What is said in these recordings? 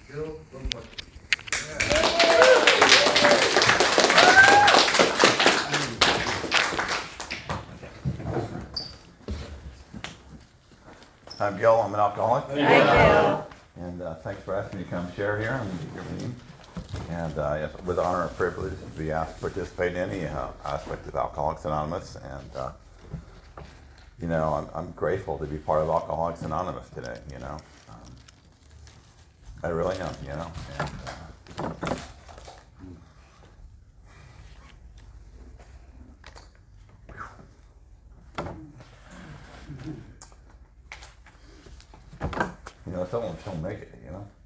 Bill, one more. I'm Gil, I'm an alcoholic. Hi, Gil. And thanks for asking me to come share here and your meeting. And yes, with honor and privilege to be asked to participate in any aspect of Alcoholics Anonymous. And I'm grateful to be part of Alcoholics Anonymous today. I really am. And, someone will make it.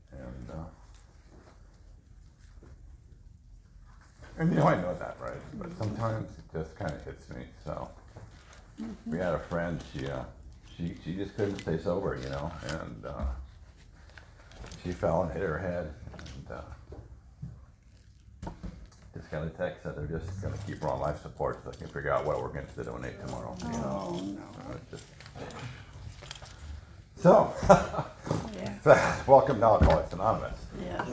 And I know that, right? But sometimes it just kind of hits me. So we had a friend. She just couldn't stay sober, and she fell and hit her head, and just got a text that they're just going to keep her on life support so they can figure out what we're going to donate tomorrow. Oh, no. So, Yeah. welcome to Alcoholics Anonymous. Yes.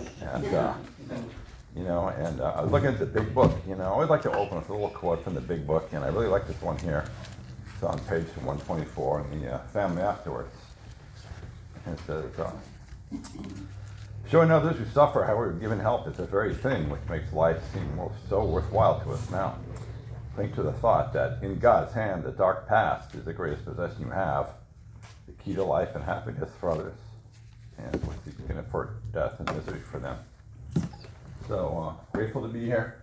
And I was looking at the big book. I always like to open with a little quote from the big book, and I really like this one here. It's on page 124 in the Family Afterwards. And it says, showing others who suffer how we're given help is the very thing which makes life seem so worthwhile to us now. Think to the thought that in God's hand, the dark past is the greatest possession you have, the key to life and happiness for others, and what you can avert death and misery for them. So grateful to be here.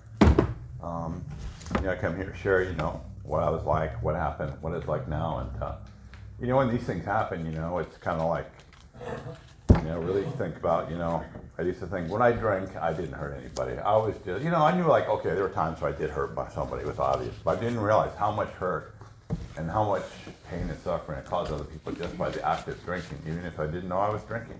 I come here to share, what I was like, what happened, what it's like now, and when these things happen, it's kind of like, really think about, I used to think when I drank, I didn't hurt anybody. I was just, I knew like, okay, there were times where I did hurt by somebody, it was obvious, but I didn't realize how much hurt and how much pain and suffering it caused other people just by the act of drinking, even if I didn't know I was drinking,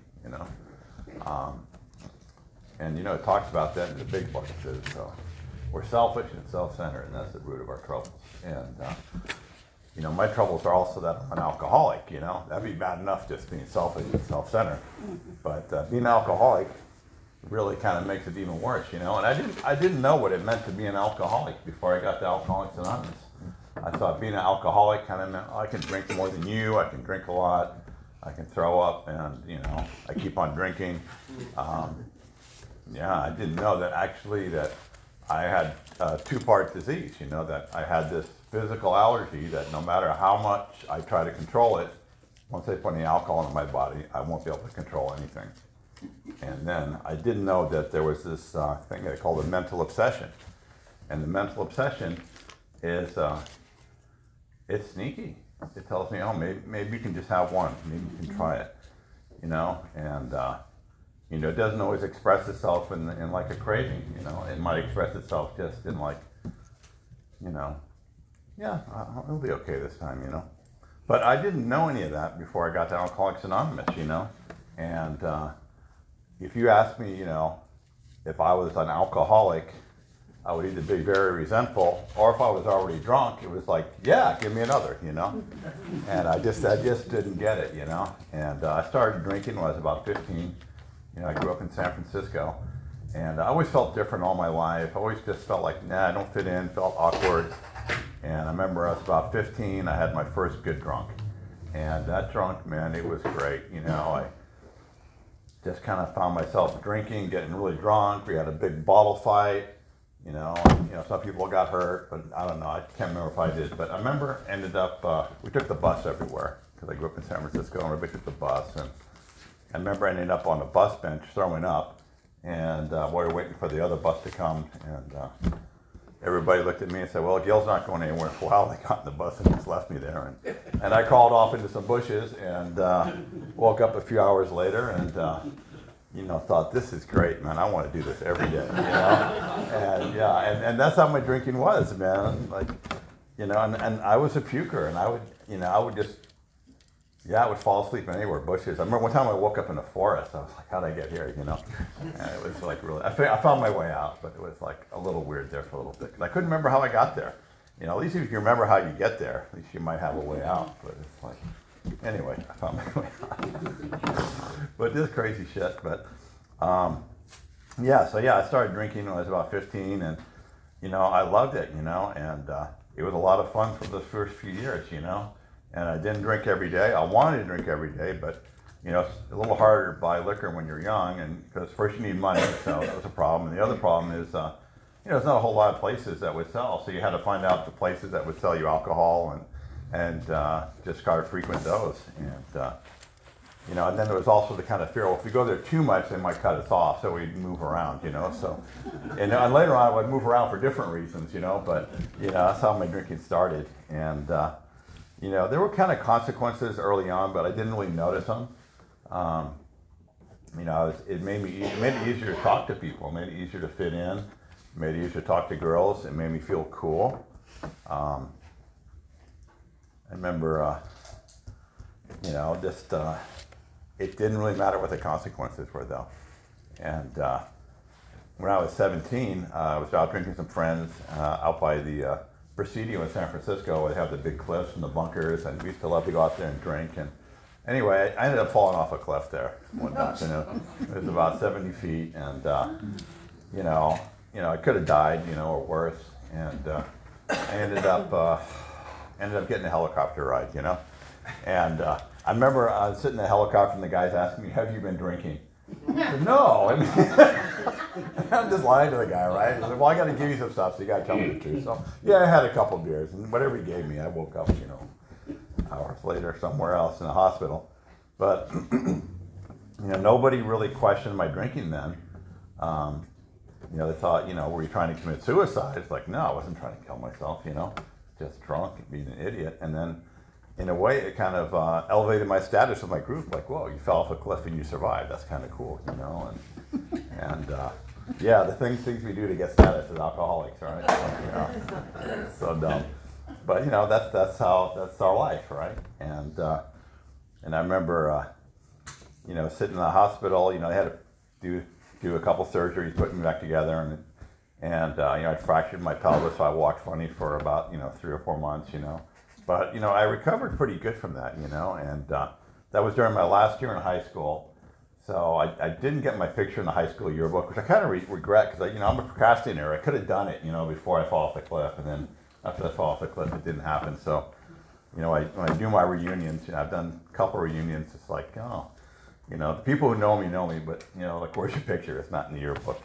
And it talks about that in the big book. It says we're selfish and self-centered, and that's the root of our troubles. And my troubles are also that I'm an alcoholic. That'd be bad enough just being selfish and self-centered, but being an alcoholic really kind of makes it even worse. And I didn't know what it meant to be an alcoholic before I got to Alcoholics Anonymous. I thought being an alcoholic kind of meant I can drink more than you. I can drink a lot. I can throw up, and I keep on drinking. I didn't know that actually that I had two-part disease, that I had this physical allergy that no matter how much I try to control it, once I put any alcohol in my body, I won't be able to control anything. And then I didn't know that there was this thing they call the mental obsession. And the mental obsession is, it's sneaky. It tells me, maybe you can just have one. Maybe you can try it, and it doesn't always express itself in like a craving, It might express itself just in like, I'll be okay this time, But I didn't know any of that before I got to Alcoholics Anonymous, And if you asked me, if I was an alcoholic, I would either be very resentful, or if I was already drunk, it was like, yeah, give me another, And I just didn't get it, And I started drinking when I was about 15. I grew up in San Francisco, and I always felt different all my life. I always just felt like, I don't fit in, felt awkward. And I remember I was about 15, I had my first good drunk. And that drunk, man, it was great. I just kind of found myself drinking, getting really drunk. We had a big bottle fight. Some people got hurt, but I don't know. I can't remember if I did. But I remember we took the bus everywhere, because I grew up in San Francisco, and everybody took the bus. And I remember I ended up on a bus bench throwing up, and we were waiting for the other bus to come, and everybody looked at me and said, well, Gil's not going anywhere for a while. They got in the bus and just left me there. And I crawled off into some bushes and woke up a few hours later and, thought, this is great, man. I want to do this every day, And that's how my drinking was, man. Like, and I was a puker, and I would just, I would fall asleep anywhere, bushes. I remember one time I woke up in a forest. I was like, how'd I get here, And it was like really, I found my way out, but it was like a little weird there for a little bit. And I couldn't remember how I got there. At least if you remember how you get there, at least you might have a way out. But it's like, anyway, I found my way out. But this crazy shit. But I started drinking when I was about 15, and I loved it, and it was a lot of fun for the first few years, and I didn't drink every day. I wanted to drink every day, but it's a little harder to buy liquor when you're young, and because first you need money, so that was a problem. And the other problem is, there's not a whole lot of places that would sell, so you had to find out the places that would sell you alcohol and just gotta frequent those. And then there was also the kind of fear, well, if we go there too much, they might cut us off, so we'd move around, so. And later on, I would move around for different reasons, but, that's how my drinking started. And, there were kind of consequences early on, but I didn't really notice them. It made it easier to talk to people, it made it easier to fit in, it made it easier to talk to girls, it made me feel cool. I remember, it didn't really matter what the consequences were, though. And when I was 17, I was out drinking with some friends out by the Presidio in San Francisco, where they have the big cliffs and the bunkers, and we used to love to go out there and drink. And anyway, I ended up falling off a cliff there one night. It was about 70 feet, and I could have died, or worse. And I ended up getting a helicopter ride, And I remember sitting in the helicopter and the guys asking me, "Have you been drinking?" I said, "No." I'm just lying to the guy, right? He said, "Well, I got to give you some stuff, so you got to tell me the truth." So yeah, I had a couple beers, and whatever he gave me, I woke up, hours later somewhere else in the hospital. But nobody really questioned my drinking then. They thought, were you trying to commit suicide? It's like, no, I wasn't trying to kill myself, just drunk and being an idiot. And then, in a way, it kind of elevated my status with my group. Like, whoa, you fell off a cliff and you survived. That's kind of cool, the things we do to get status as alcoholics, right? So dumb. But that's our life, right? And I remember, sitting in the hospital. They had to do a couple surgeries, put me back together, and I fractured my pelvis, so I walked funny for about 3 or 4 months, But, I recovered pretty good from that, and that was during my last year in high school. So I didn't get my picture in the high school yearbook, which I kind of regret, because, I'm a procrastinator. I could have done it, before I fall off the cliff, and then after I fall off the cliff, it didn't happen. So, when I do my reunions, I've done a couple reunions, it's like, oh, the people who know me, but, like, where's your picture? It's not in the yearbook,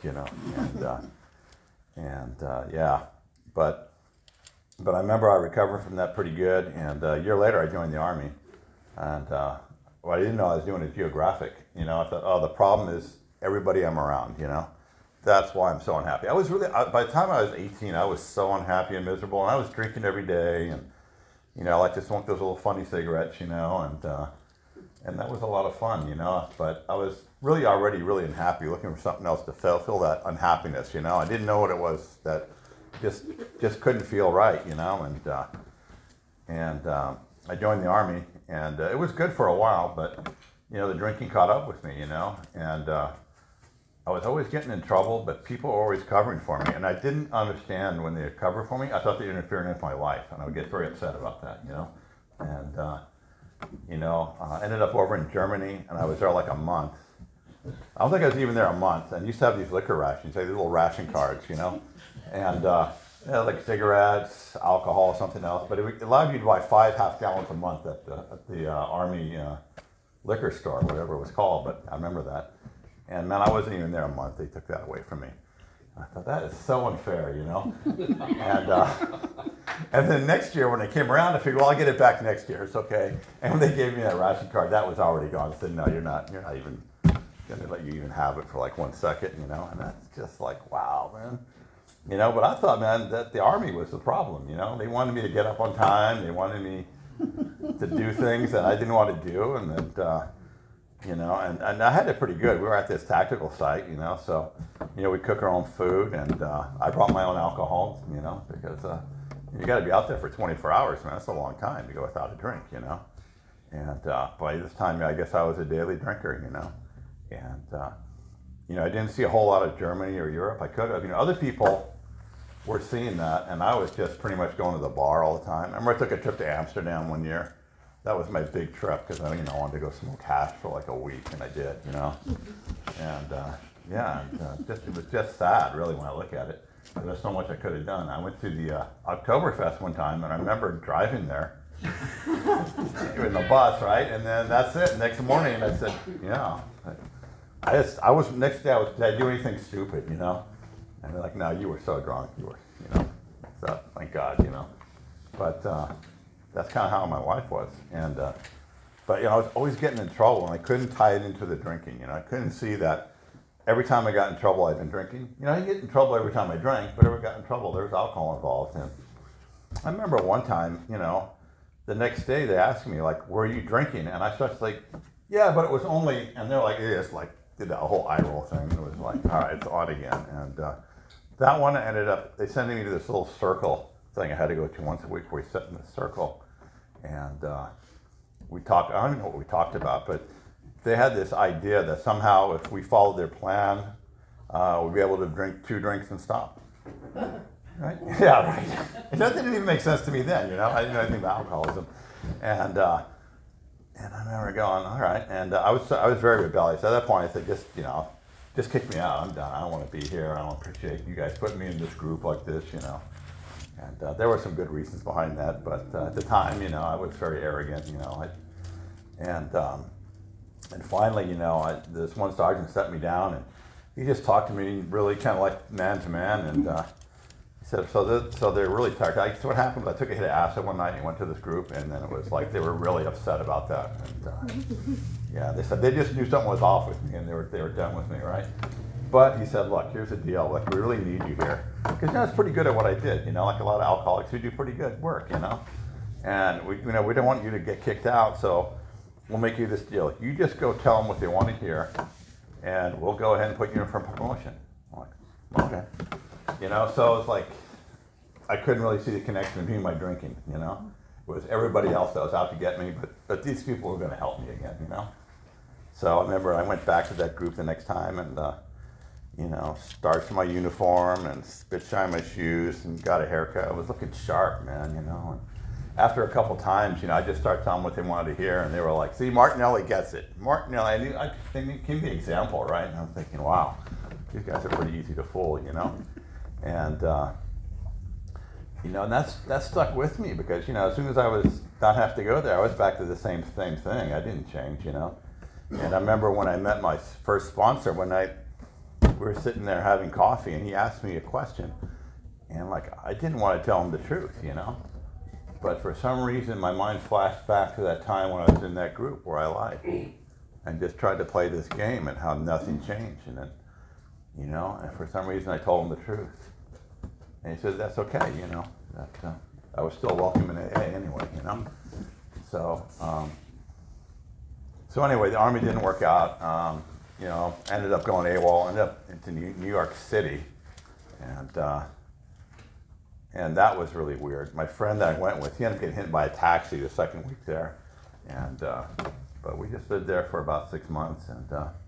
But I remember I recovered from that pretty good, and a year later I joined the Army, and what I didn't know I was doing is geographic. I thought, oh, the problem is everybody I'm around, That's why I'm so unhappy. I was really, by the time I was 18, I was so unhappy and miserable, and I was drinking every day, and, I like to smoke those little funny cigarettes, and that was a lot of fun, but I was really already really unhappy, looking for something else to fill that unhappiness, I didn't know what it was that just couldn't feel right, and I joined the Army, and it was good for a while, but the drinking caught up with me, and I was always getting in trouble, but people were always covering for me, and I didn't understand when they would cover for me. I thought they were interfering with my life, and I would get very upset about that, and I ended up over in Germany, and I was there like a month. I don't think I was even there a month, and I used to have these liquor rations, these little ration cards, and like cigarettes, alcohol, something else. But it allowed you to buy 5 half gallons a month at the Army liquor store, whatever it was called. But I remember that. And man, I wasn't even there a month. They took that away from me. I thought, that is so unfair, And then next year when it came around, I figured, well, I'll get it back next year. It's okay. And when they gave me that ration card, that was already gone. I said, no, you're not even going to let you even have it for like 1 second, And that's just like, wow, man. But I thought, man, that the Army was the problem, They wanted me to get up on time. They wanted me to do things that I didn't want to do. And that, and I had it pretty good. We were at this tactical site, so, we cook our own food. And I brought my own alcohol, because you got to be out there for 24 hours, man. That's a long time to go without a drink, And by this time, I guess I was a daily drinker, And, I didn't see a whole lot of Germany or Europe. I could have, other people were seeing that, and I was just pretty much going to the bar all the time. I remember I took a trip to Amsterdam one year, that was my big trip because I wanted to go smoke hash for like a week, and I did, and it was just sad, really, when I look at it. There's so much I could have done. I went to the Oktoberfest one time, and I remember driving there in the bus, right? And then that's it. Next morning, I said, I was next day. Did I do anything stupid, And they're like, no, you were so drunk, So thank God, But that's kind of how my life was, and but I was always getting in trouble, and I couldn't tie it into the drinking. I couldn't see that. Every time I got in trouble, I'd been drinking. I get in trouble every time I drank, but every got in trouble, there was alcohol involved. And I remember one time, the next day they asked me, like, were you drinking? And I started like, yeah, but it was only, and they're like, it's like, did that whole eye roll thing. It was like, all right, it's on again. And that one ended up, they sent me to this little circle thing I had to go to once a week where we sit in this circle. And we talked, I don't even know what we talked about, but they had this idea that somehow if we followed their plan, we'd be able to drink 2 drinks and stop. Right? Yeah, right. And that didn't even make sense to me then, I didn't know anything about alcoholism. And I remember going, all right. And I was very rebellious. At that point, I said, just kick me out. I'm done. I don't want to be here. I don't appreciate you guys putting me in this group like this, And there were some good reasons behind that. But at the time, I was very arrogant, And finally, this one sergeant set me down, and he just talked to me really kind of like man to man, and he said, so they're really tired. So what happened was I took a hit of acid one night and went to this group, and then it was like they were really upset about that. And they said they just knew something was off with me, and they were done with me, right? But he said, look, here's the deal. Like, we really need you here. Because, I was pretty good at what I did, like a lot of alcoholics who do pretty good work, And we don't want you to get kicked out, so we'll make you this deal. You just go tell them what they want to hear, and we'll go ahead and put you in for promotion. I'm like, okay. So it's like, I couldn't really see the connection between my drinking, It was everybody else that was out to get me, but these people were going to help me again, So I remember I went back to that group the next time, and, starched my uniform and spit shined my shoes and got a haircut. I was looking sharp, man, And after a couple times, I just started telling them what they wanted to hear, and they were like, see, Martinelli gets it. Martinelli, they gave me the example, right? And I'm thinking, wow, these guys are pretty easy to fool, And, and that stuck with me because, as soon as I was not have to go there, I was back to the same thing. I didn't change, And I remember when I met my first sponsor one night, we were sitting there having coffee, and he asked me a question. And, I didn't want to tell him the truth, But for some reason, my mind flashed back to that time when I was in that group where I lied and just tried to play this game and how nothing changed. And then, and for some reason, I told him the truth. And he said, that's okay, that I was still welcome in AA anyway, So, so anyway, the Army didn't work out. Ended up going AWOL, ended up into New York City. And that was really weird. My friend that I went with, he ended up getting hit by a taxi the second week there. And, but we just lived there for about 6 months. And,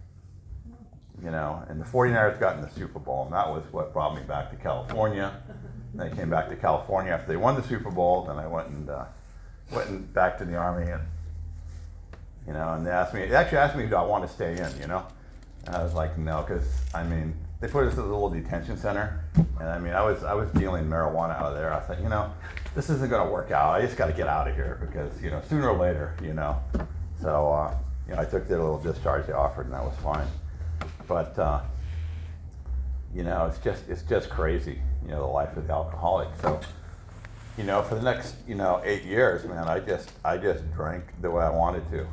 and the 49ers got in the Super Bowl. And that was what brought me back to California. And I came back to California after they won the Super Bowl. Then I went back to the Army. And, and they actually asked me, do I want to stay in, And I was like, no, because, they put us in a little detention center, and I was dealing marijuana out of there. I was like, this isn't going to work out. I just got to get out of here because, sooner or later, So, I took the little discharge they offered, and that was fine. But, it's just crazy, the life of the alcoholic. So, for the next, 8 years, man, I just drank the way I wanted to,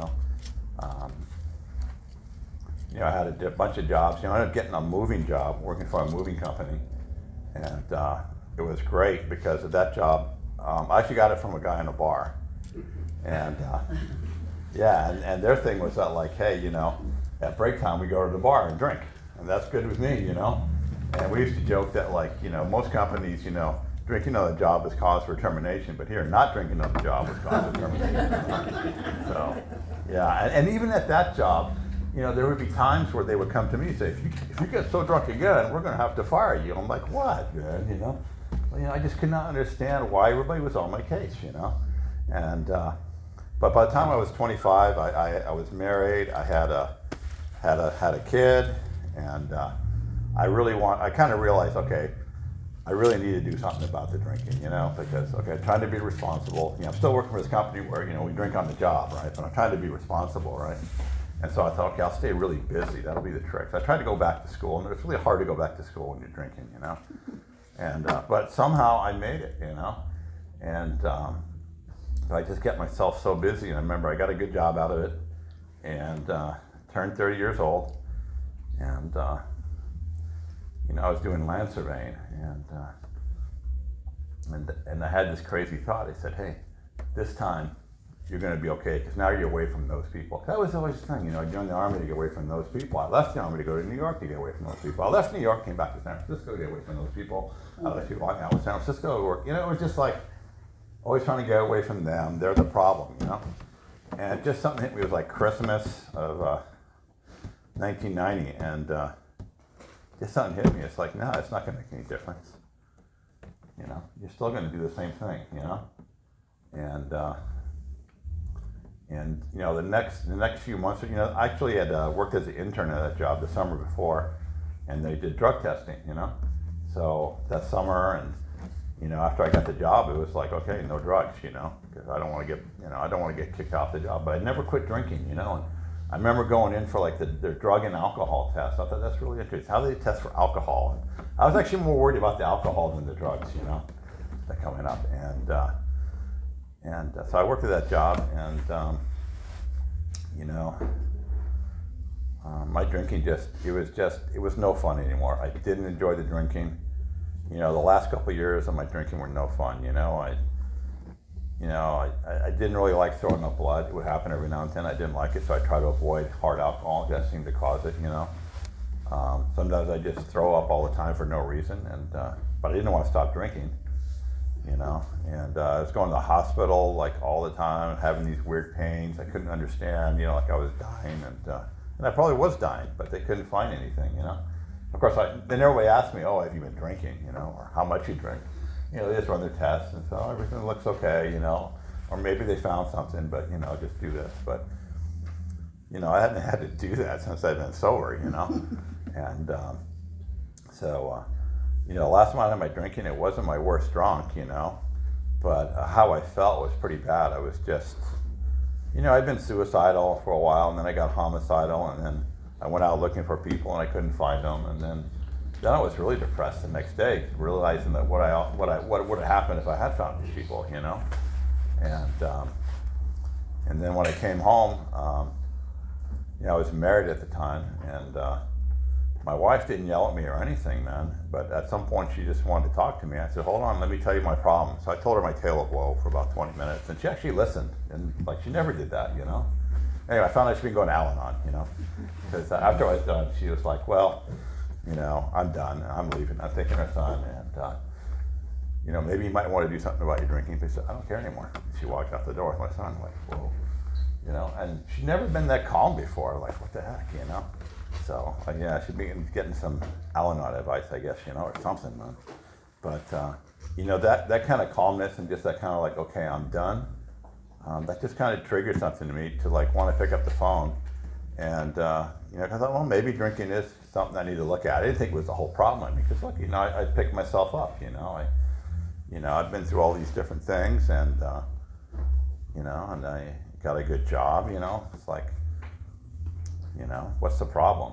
I had a bunch of jobs. I ended up getting a moving job, working for a moving company. And it was great because of that job. I actually got it from a guy in a bar. And and their thing was that hey, at break time we go to the bar and drink. And that's good with me, And we used to joke that most companies, drinking on the job is cause for termination, but here, not drinking on the job is cause for termination. So, and even at that job, there would be times where they would come to me and say, if you get so drunk again, we're going to have to fire you. I'm like, what, man, I just could not understand why everybody was on my case, And, But by the time I was 25, I was married. I had a kid, and I kind of realized, okay, I really need to do something about the drinking, because, okay, I'm trying to be responsible. I'm still working for this company where, we drink on the job, right? But I'm trying to be responsible, right? And so I thought, okay, I'll stay really busy. That'll be the trick. So I tried to go back to school, and it's really hard to go back to school when you're drinking, And, but somehow I made it, And I just kept myself so busy. And I remember I got a good job out of it, and turned 30 years old. And, I was doing land surveying, and I had this crazy thought. I said, hey, this time you're going to be okay, because now you're away from those people. That was always the thing, I joined the Army to get away from those people. I left the Army to go to New York to get away from those people. I left New York, came back to San Francisco to get away from those people. I left people hung out with San Francisco to work. It was just like always trying to get away from them. They're the problem, And just something hit me. It was like Christmas of 1990, and just something hit me. It's like, no, it's not going to make any difference. You're still going to do the same thing, And the next few months, I actually had worked as an intern at that job the summer before, and they did drug testing, So that summer, and after I got the job, it was like, okay, no drugs, because I don't want to get kicked off the job. But I never quit drinking, And I remember going in for like their drug and alcohol test. I thought that's really interesting. How do they test for alcohol? And I was actually more worried about the alcohol than the drugs, that coming up. And so I worked at that job, and my drinking it was no fun anymore. I didn't enjoy the drinking. The last couple of years of my drinking were no fun. I didn't really like throwing up blood. It would happen every now and then. I didn't like it, so I tried to avoid hard alcohol. That seemed to cause it. Sometimes I just throw up all the time for no reason, but I didn't want to stop drinking. And I was going to the hospital like all the time, having these weird pains. I couldn't understand, like I was dying, and I probably was dying, but they couldn't find anything, Of course, they never really asked me, oh, have you been drinking, or how much you drink. They just run their tests, and so everything looks okay, or maybe they found something, but just do this. But I hadn't had to do that since I've been sober, and so. Last time I had my drinking, it wasn't my worst drunk, but how I felt was pretty bad. I was just, I'd been suicidal for a while, and then I got homicidal, and then I went out looking for people, and I couldn't find them, and then I was really depressed the next day, realizing that what would have happened if I had found these people, and then when I came home, I was married at the time, and my wife didn't yell at me or anything, man, but at some point she just wanted to talk to me. I said, hold on, let me tell you my problem. So I told her my tale of woe for about 20 minutes, and she actually listened, and she never did that, Anyway, I found out she'd been going to Al-Anon, because after I was done, she was like, well, I'm done, I'm leaving, I'm taking her son, and, maybe you might want to do something about your drinking. But she said, I don't care anymore. She walked out the door with my son, like, whoa, and she'd never been that calm before, like, what the heck, So, yeah, I should be getting some Al-Anon advice, I guess, or something, man. But, that kind of calmness and just that kind of like, okay, I'm done, that just kind of triggered something to me to like want to pick up the phone. And, because I thought, well, maybe drinking is something I need to look at. I didn't think it was the whole problem. Because look, I picked myself up, I've been through all these different things, and, and I got a good job, it's like, what's the problem,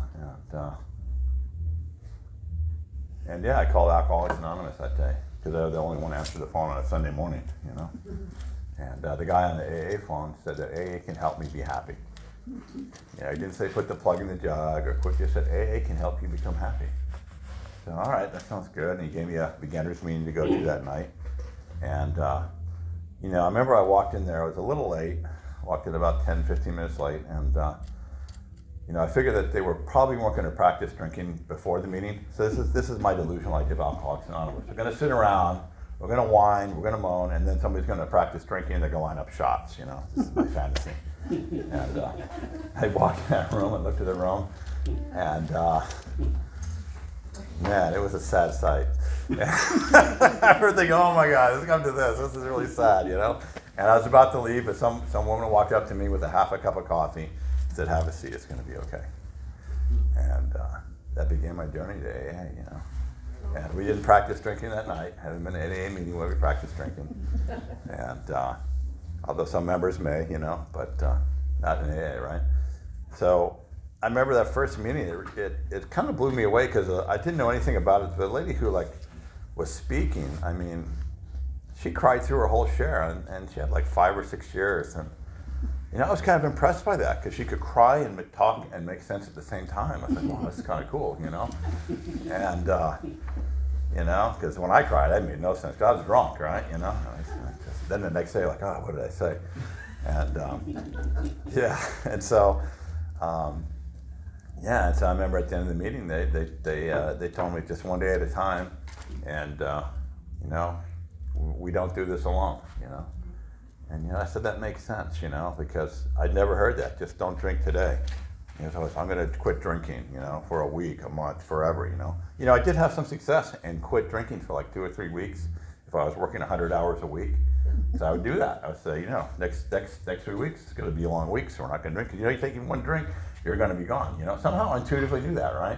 and yeah, I called Alcoholics Anonymous that day, because I was the only one answered the phone on a Sunday morning, and the guy on the AA phone said that AA can help me be happy. He didn't say put the plug in the jug or quit, just said AA can help you become happy. So, all right, that sounds good, and he gave me a beginner's meeting to go to that night, and I remember I walked in there, I was a little late, walked in about 10-15 minutes late, and I figured that they probably weren't going to practice drinking before the meeting. So this is my delusional idea of Alcoholics Anonymous. We're going to sit around, we're going to whine, we're going to moan, and then somebody's going to practice drinking and they're going to line up shots. This is my fantasy. And I walked in that room and looked at the room, and man, it was a sad sight. I remember thinking, oh my God, let's come to this. This is really sad, And I was about to leave, but some woman walked up to me with a half a cup of coffee, said, "Have a seat, it's going to be okay." And that began my journey to AA, you know. And we didn't practice drinking that night. Hadn't been an AA meeting where we practiced drinking. And although some members may, you know, but not in AA, right? So I remember that first meeting. It kind of blew me away because I didn't know anything about it. The lady who was speaking, I mean, she cried through her whole share, and she had like 5 or 6 years. And you know, I was kind of impressed by that because she could cry and talk and make sense at the same time. I was like, wow, this is kind of cool, you know? And, you know, because when I cried, I made no sense. I was drunk, right? You know? Then the next day, like, oh, what did I say? And, yeah, and so, yeah, and so I remember at the end of the meeting, they told me just one day at a time, and, you know, we don't do this alone, you know? And, you know, I said, that makes sense, you know, because I'd never heard that. Just don't drink today. You know, so I'm going to quit drinking, you know, for a week, a month, forever, you know. You know, I did have some success and quit drinking for like 2 or 3 weeks if I was working 100 hours a week. So I would do that. I would say, you know, next 3 weeks, it's going to be a long week, so we're not going to drink. You know, you take even one drink, you're going to be gone, you know. Somehow I intuitively knew that, right?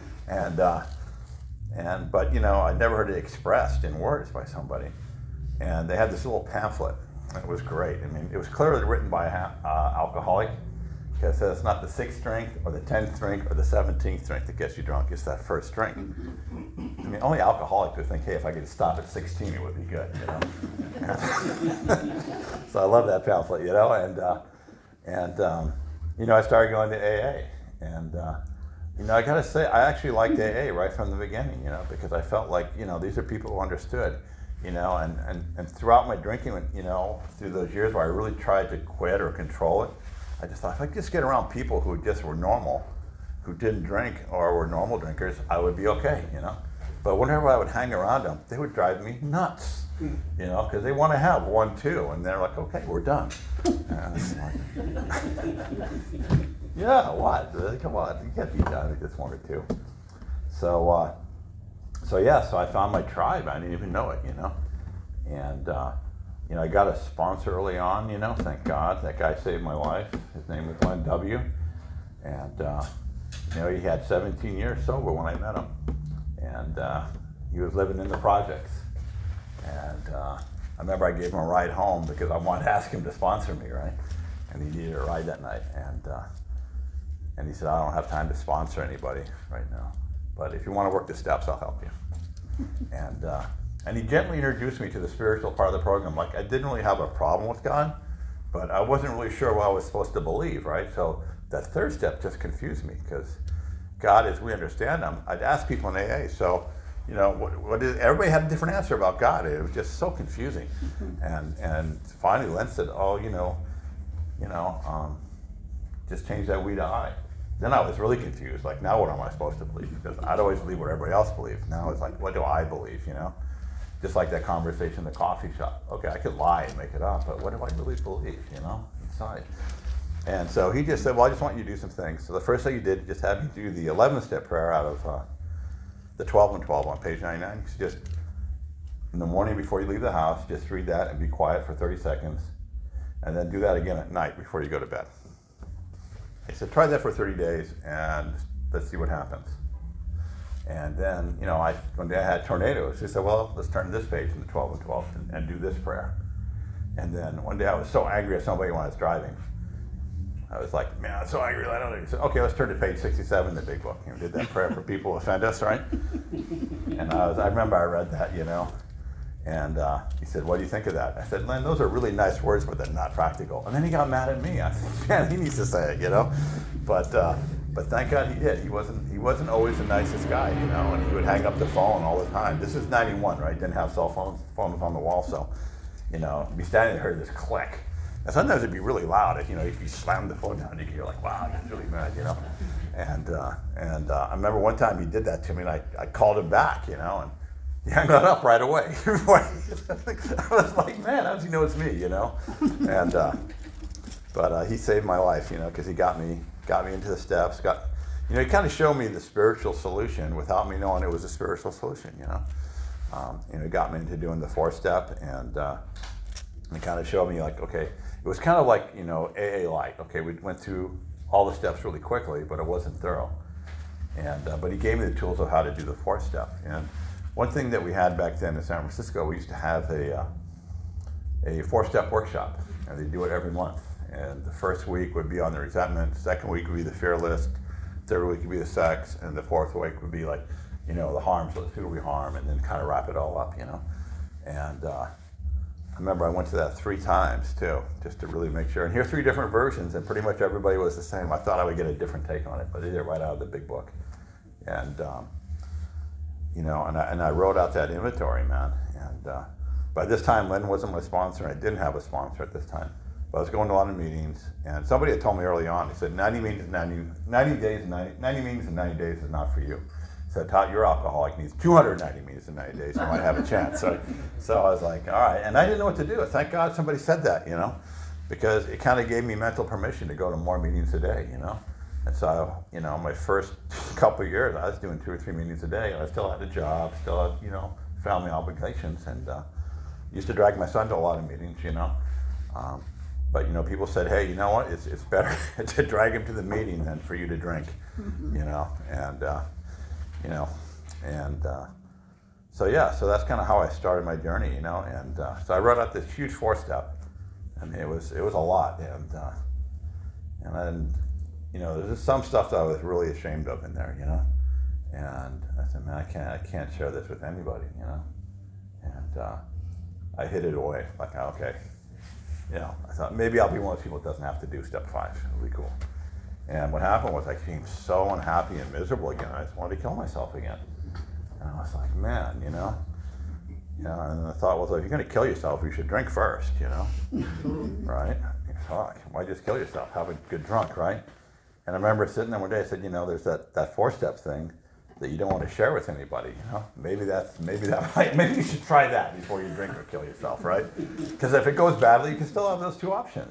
But, you know, I never heard it expressed in words by somebody. And they had this little pamphlet. It was great. I mean, it was clearly written by an alcoholic, because it says it's not the 6th drink or the 10th drink or the 17th drink that gets you drunk. It's that first drink. I mean, only alcoholics would think, hey, if I could stop at 16, it would be good, you know. So I love that pamphlet, you know. And you know, I started going to AA, and you know, I got to say, I actually liked AA right from the beginning, you know, because I felt like, you know, these are people who understood. You know, and throughout my drinking, you know, through those years where I really tried to quit or control it, I just thought if I could just get around people who just were normal, who didn't drink or were normal drinkers, I would be okay, you know. But whenever I would hang around them, they would drive me nuts, you know, because they want to have 1, 2, and they're like, okay, we're done. And I was like, yeah, what? Come on, you can't be done with just 1 or 2. So I found my tribe. I didn't even know it, you know. And, you know, I got a sponsor early on, you know, thank God. That guy saved my life. His name was Len W. And, you know, he had 17 years sober when I met him. And he was living in the projects. And I remember I gave him a ride home because I wanted to ask him to sponsor me, right? And he needed a ride that night. And he said, I don't have time to sponsor anybody right now. But if you want to work the steps, I'll help you. And he gently introduced me to the spiritual part of the program. Like, I didn't really have a problem with God, but I wasn't really sure what I was supposed to believe, right? So that 3rd step just confused me, because God, as we understand him, I'd ask people in AA, so, you know, what is, everybody had a different answer about God. It was just so confusing. And finally Len said, oh, you know, just change that we to I. Then I was really confused, like, now what am I supposed to believe? Because I'd always believe what everybody else believed. Now it's like, what do I believe, you know? Just like that conversation in the coffee shop. Okay, I could lie and make it up, but what do I really believe, you know, inside? And so he just said, well, I just want you to do some things. So the first thing he did, he just had me do the 11-step prayer out of the 12 and 12 on page 99. So just in the morning before you leave the house, just read that and be quiet for 30 seconds. And then do that again at night before you go to bed. He said, try that for 30 days and let's see what happens. And then, you know, one day I had tornadoes. He said, well, let's turn to this page in the 12 and 12 and do this prayer. And then one day I was so angry at somebody when I was driving. I was like, man, I'm so angry. I don't know. He said, okay, let's turn to page 67 in the big book. And we did that prayer for people who offend us, right? And I remember I read that, you know. And he said, what do you think of that? I said, Len, those are really nice words, but they're not practical. And then he got mad at me. I said, man, he needs to say it, you know. But thank God he did. He wasn't always the nicest guy, you know, and he would hang up the phone all the time. This is 91, right? Didn't have cell phones on the wall, so, you know, be standing there, heard this click. And sometimes it'd be really loud. If, you know, if you slam the phone down, you're like, wow, he's really mad, you know. And I remember one time he did that to me, and I called him back, you know, and he hung that up right away. I was like, man, how does he know it's me, you know? And but he saved my life, you know, because he got me into the steps. You know, he kind of showed me the spiritual solution without me knowing it was a spiritual solution, you know. You know, he got me into doing the 4-step, and and kind of showed me like, okay, it was kind of like, AA light. Okay, we went through all the steps really quickly, but it wasn't thorough. And but he gave me the tools of how to do the 4th step. And one thing that we had back then in San Francisco, we used to have a 4-step workshop, and they do it every month. And the first week would be on the resentment, second week would be the fear list, third week would be the sex, and the fourth week would be like, the harms list, who do we harm, and then kind of wrap it all up, And I remember I went to that 3 times too, just to really make sure. And here are 3 different versions, and pretty much everybody was the same. I thought I would get a different take on it, but they did it right out of the big book. And and I wrote out that inventory, man. And by this time, Lynn wasn't my sponsor, and I didn't have a sponsor at this time. But I was going to a lot of meetings, and somebody had told me early on, he said, 90 meetings in 90 days is not for you. He said, Todd, your alcoholic needs 290 meetings in 90 days, you might have a chance. So I was like, all right. And I didn't know what to do. Thank God somebody said that, because it kind of gave me mental permission to go to more meetings a day, And so, my first couple of years, I was doing 2 or 3 meetings a day, and I still had a job, still had, family obligations, and used to drag my son to a lot of meetings, But people said, hey, you know what? It's better to drag him to the meeting than for you to drink, so that's kind of how I started my journey, And so I wrote out this huge 4th step, and it was a lot, and then there's just some stuff that I was really ashamed of in there, And I said, man, I can't share this with anybody, And I hid it away, like, okay. I thought maybe I'll be one of those people that doesn't have to do step 5. It'll be cool. And what happened was I became so unhappy and miserable again. I just wanted to kill myself again. And I was like, man, and the thought was, well, if you're going to kill yourself, you should drink first, right? Fuck, why just kill yourself? Have a good drunk, right? And I remember sitting there one day, I said, there's that 4-step thing that you don't want to share with anybody, Maybe you should try that before you drink or kill yourself, right? Because if it goes badly, you can still have those 2 options,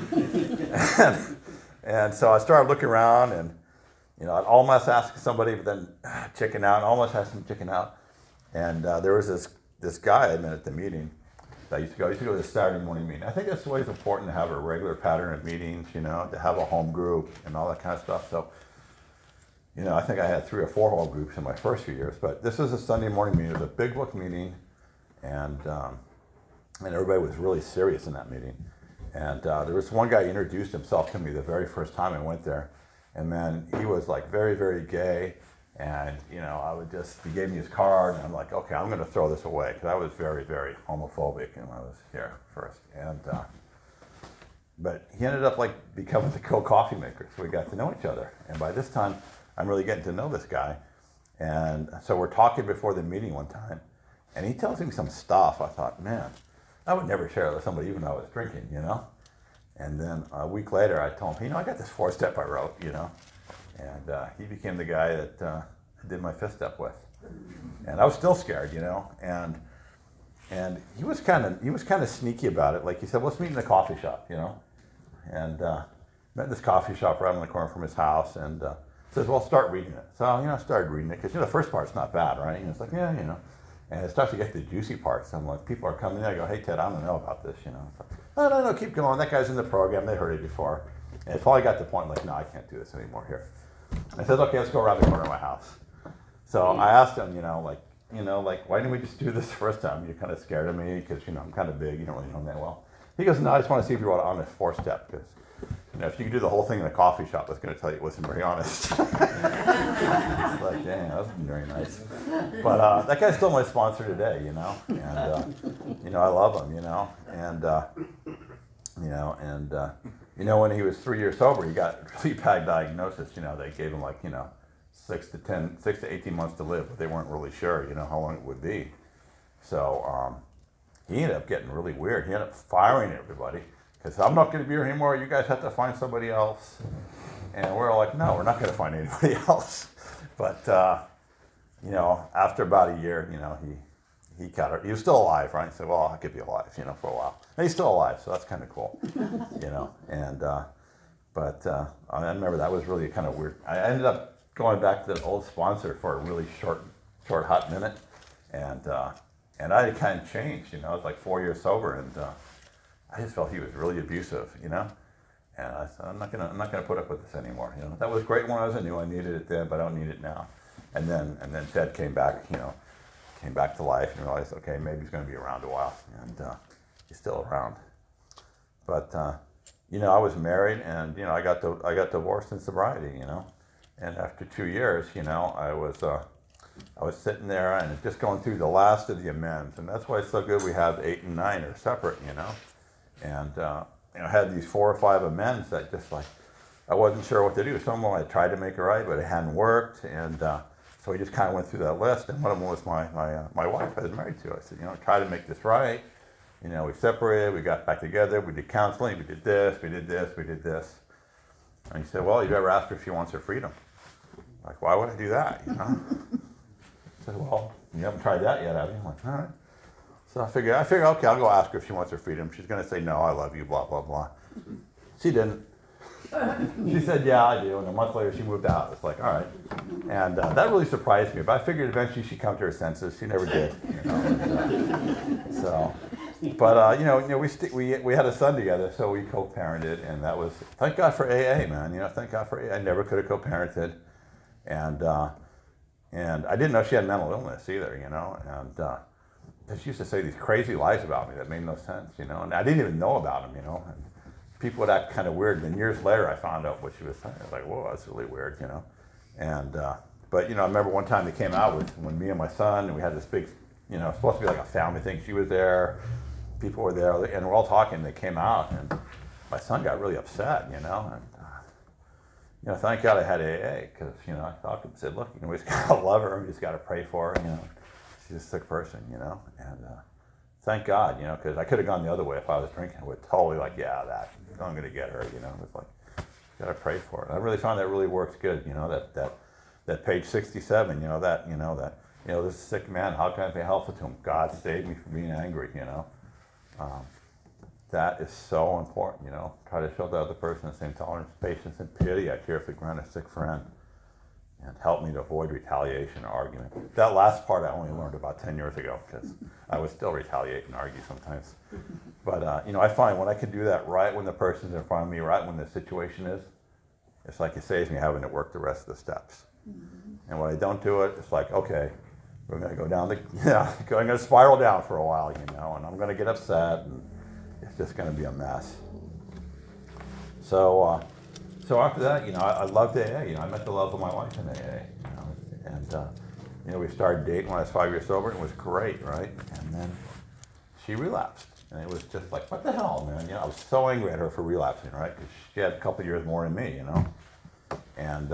and so I started looking around, and I'd almost ask somebody, but then chicken out, almost had some chicken out. And there was this guy I met at the meeting that I used to go to this Saturday morning meeting. I think it's always important to have a regular pattern of meetings, to have a home group and all that kind of stuff. So I think I had 3 or 4 home groups in my first few years, but this was a Sunday morning meeting. It was a big book meeting, and everybody was really serious in that meeting. And there was one guy who introduced himself to me the very first time I went there, and man, he was like very, very gay, and he gave me his card, and I'm like, okay, I'm going to throw this away, because I was very, very homophobic when I was here first. And but he ended up becoming the co-coffee maker, so we got to know each other. And by this time, I'm really getting to know this guy. And so we're talking before the meeting one time, and he tells me some stuff. I thought, man, I would never share it with somebody even though I was drinking, And then a week later, I told him, I got this 4-step I wrote, And he became the guy that I did my 5th step with. And I was still scared, And he was kind of sneaky about it. Like he said, let's meet in the coffee shop, And met in this coffee shop right on the corner from his house, and says, well, start reading it. So, I started reading it, because, the first part's not bad, right? And it's like, yeah, And it starts to get the juicy parts. I'm like, people are coming in, I go, hey, Ted, I don't know about this, It's like, no, keep going. That guy's in the program. They heard it before. And it finally got to the point, like, no, I can't do this anymore here. I said, okay, let's go around the corner of my house. So I asked him, why didn't we just do this the first time? You're kind of scared of me, because, I'm kind of big. You don't really know me that well. He goes, no, I just want to see if you wrote it on this 4-step, because if you could do the whole thing in a coffee shop, I was going to tell you it wasn't very honest. It's like, dang, that wasn't very nice. But that guy's still my sponsor today, And I love him, And when he was 3 years sober, he got a really bad diagnosis. They gave him 6 to 18 months to live, but they weren't really sure, how long it would be. So he ended up getting really weird. He ended up firing everybody. Because I'm not going to be here anymore. You guys have to find somebody else. And we're all like, no, we're not going to find anybody else. But, after about a year, he got it. He was still alive, right? So, well, I could be alive, for a while. And he's still alive, so that's kind of cool, And, I remember that was really kind of weird. I ended up going back to the old sponsor for a really short hot minute. And I had kind of changed, I was like 4 years sober, and I just felt he was really abusive, you know. And I said, I'm not gonna put up with this anymore. You know, that was great when I was new. I needed it then, but I don't need it now. And then Ted came back, you know, came back to life and realized, okay, maybe he's gonna be around a while, and he's still around. But you know, I was married, and you know, I got divorced in sobriety, you know. And after 2 years, you know, I was sitting there and just going through the last of the amends, and that's why it's so good we have 8 and 9 are separate, you know. And you know, I had these 4 or 5 amends that just like I wasn't sure what to do. Some of them I tried to make it right, but it hadn't worked, and so we just kind of went through that list. And one of them was my wife I was married to. I said, you know, try to make this right. You know, we separated, we got back together, we did counseling, we did this, we did this, we did this. And he said, well, you ever ask her if she wants her freedom? Like, why would I do that, you know? I said, well, you haven't tried that yet, have you? I'm like, all right. So I figured, okay, I'll go ask her if she wants her freedom. She's going to say, no, I love you, blah, blah, blah. She didn't. She said, yeah, I do. And a month later, she moved out. It's like, all right. And that really surprised me. But I figured eventually she'd come to her senses. She never did. You know? But you know, we had a son together, so we co-parented, and that was, thank God for AA, man. You know, thank God for AA. I never could have co-parented. And I didn't know she had mental illness either, you know. And she used to say these crazy lies about me that made no sense, you know. And I didn't even know about them, you know. And people would act kind of weird. And then years later, I found out what she was saying. I was like, whoa, that's really weird, you know. And but you know, I remember one time they came out with when me and my son, and we had this big, you know, supposed to be like a family thing. She was there, people were there, and we're all talking. They came out, and my son got really upset, you know. And you know, thank God I had AA, because, you know, I talked to him and said, look, you know, we just gotta love her, we just gotta pray for her, you know. She's a sick person, you know. And thank God, you know, because I could have gone the other way if I was drinking. I would totally like, yeah, I'm gonna get her, you know. It's like, gotta pray for her. And I really found that really works good, you know, that page 67, you know, that this sick man, how can I be helpful to him? God saved me from being angry, you know. That is so important, you know. Try to show the other person the same tolerance, patience, and pity I care for grant a sick friend, and help me to avoid retaliation or argument. That last part I only learned about 10 years ago, because I would still retaliate and argue sometimes. But you know, I find when I can do that right when the person's in front of me, right when the situation is, it's like it saves me having to work the rest of the steps. And when I don't do it, it's like, okay, we're going to go down I'm going to spiral down for a while, you know, and I'm going to get upset, and it's just going to be a mess. So after that, you know, I loved AA. You know, I met the love of my life in AA. You know, and you know, we started dating when I was 5 years sober, and it was great, right? And then she relapsed, and it was just like, what the hell, man? You know, I was so angry at her for relapsing, right? Because she had a couple years more than me, you know, and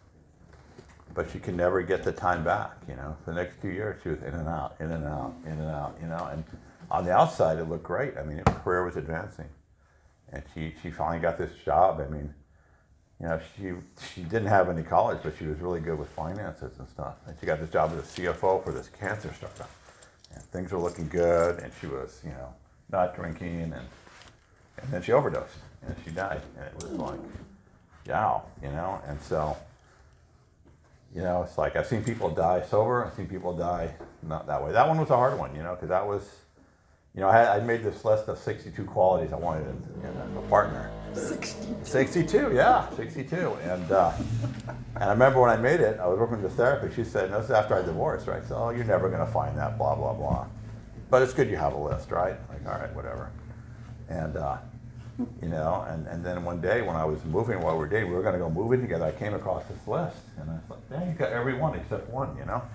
but she could never get the time back, you know. For the next 2 years, she was in and out, in and out, in and out, you know. And on the outside, it looked great. I mean, her career was advancing. And she finally got this job. I mean, you know, she didn't have any college, but she was really good with finances and stuff. And she got this job as a CFO for this cancer startup. And things were looking good, and she was, you know, not drinking. And then she overdosed, and she died. And it was like, wow, you know. And so, you know, it's like I've seen people die sober. I've seen people die not that way. That one was a hard one, you know, because that was, you know, I made this list of 62 qualities I wanted in a partner. 62, yeah, 62. And I remember when I made it, I was working with the therapist. She said, no, this is after I divorced, right? So, oh, you're never going to find that, blah, blah, blah. But it's good you have a list, right? Like, all right, whatever. And, you know, and then one day when I was moving while we were dating, we were going to go move in together, I came across this list. And I was like, dang, you got every one except one, you know?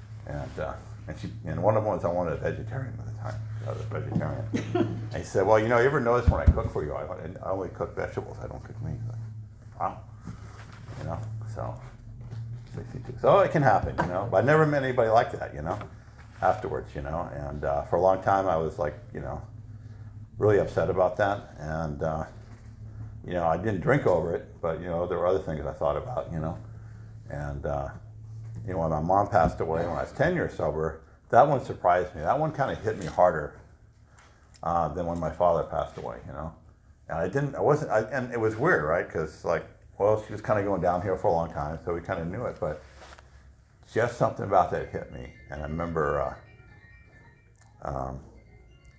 And one of them was I wanted a vegetarian at the time. I was a vegetarian. And he said, well, you know, you ever notice when I cook for you, I only cook vegetables, I don't cook meat. Like, wow. You know, so 62. So it can happen, you know. But I never met anybody like that, you know, afterwards, you know. And for a long time I was like, you know, really upset about that. And, you know, I didn't drink over it, but, you know, there were other things I thought about, you know. And, you know, when my mom passed away when I was 10 years sober, that one surprised me. That one kind of hit me harder than when my father passed away, you know. And and it was weird, right? Because, like, well, she was kind of going downhill for a long time, so we kind of knew it. But just something about that hit me. And I remember,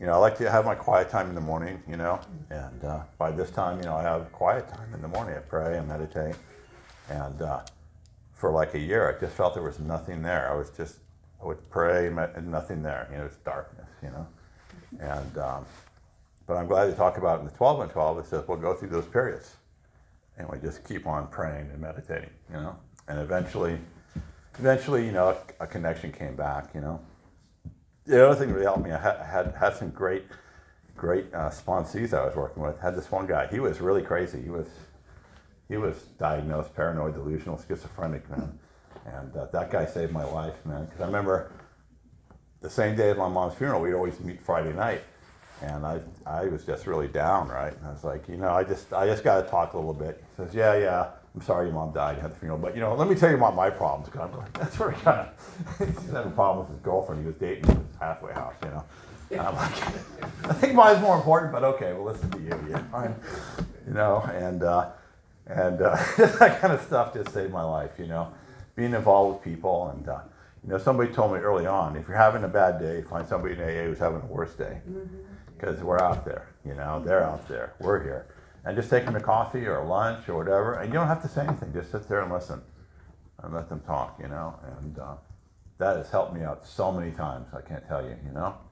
you know, I like to have my quiet time in the morning, you know, and by this time, you know, I have quiet time in the morning. I pray and meditate, and for like a year, I just felt there was nothing there. I would pray and nothing there. You know, it's darkness, you know, and but I'm glad to talk about it in the 12 and 12. It says we'll go through those periods, and we just keep on praying and meditating, you know, and eventually, you know, a connection came back, you know. The other thing that really helped me, I had some great sponsees I was working with. Had this one guy. He was really crazy. He was diagnosed paranoid delusional schizophrenic, man. And that guy saved my life, man. Because I remember the same day as my mom's funeral, we'd always meet Friday night, and I was just really down, right? And I was like, you know, I just got to talk a little bit. He says, yeah. I'm sorry your mom died. You had the funeral, but you know, let me tell you about my problems. Cause I'm like, that's where he kind of he's having a problem with his girlfriend. He was dating his halfway house, you know. And I'm like, I think mine's more important, but okay, we'll listen to you. Yeah, fine. You know, and that kind of stuff just saved my life. You know, being involved with people, and you know, somebody told me early on, if you're having a bad day, find somebody in AA who's having a worse day, because we're out there. You know, they're out there. We're here. And just take them to coffee or lunch or whatever, and you don't have to say anything. Just sit there and listen, and let them talk, you know. And that has helped me out so many times. I can't tell you, you know.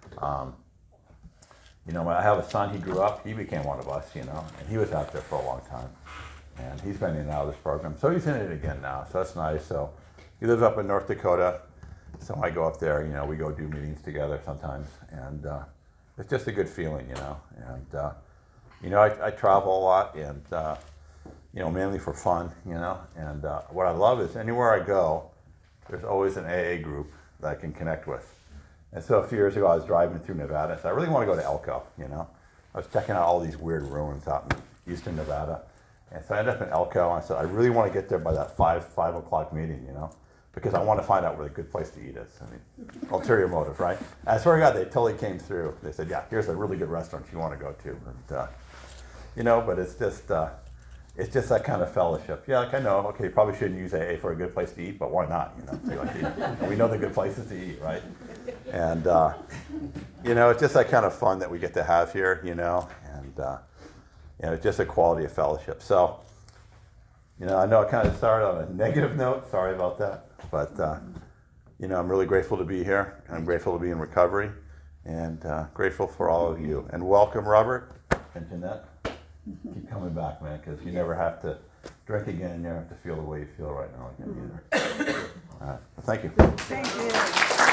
You know, when I have a son, he grew up. He became one of us, you know, and he was out there for a long time. And he's been in and out of this program, so he's in it again now. So that's nice. So he lives up in North Dakota, so I go up there. You know, we go do meetings together sometimes, and it's just a good feeling, you know. And you know, I travel a lot, and you know, mainly for fun, you know. And what I love is anywhere I go, there's always an AA group that I can connect with. And so a few years ago, I was driving through Nevada, so I really want to go to Elko, you know. I was checking out all these weird ruins out in eastern Nevada, and so I ended up in Elko, and I said, I really want to get there by that 5 o'clock meeting, you know, because I want to find out where the good place to eat is. I mean, ulterior motive, right? And I swear to God, they totally came through. They said, yeah, here's a really good restaurant you want to go to. And, you know, but it's just that kind of fellowship. Yeah, like I know, okay, you probably shouldn't use AA for a good place to eat, but why not? You know, so like, we know the good places to eat, right? And you know, it's just that kind of fun that we get to have here, you know, and you know, it's just a quality of fellowship. So, you know, I know I kind of started on a negative note. Sorry about that, but you know, I'm really grateful to be here. I'm grateful to be in recovery, and grateful for all of you. And welcome, Robert and Jeanette. Keep coming back, man, because you never have to drink again. You never have to feel the way you feel right now again either. All right. Well, thank you. Thank you.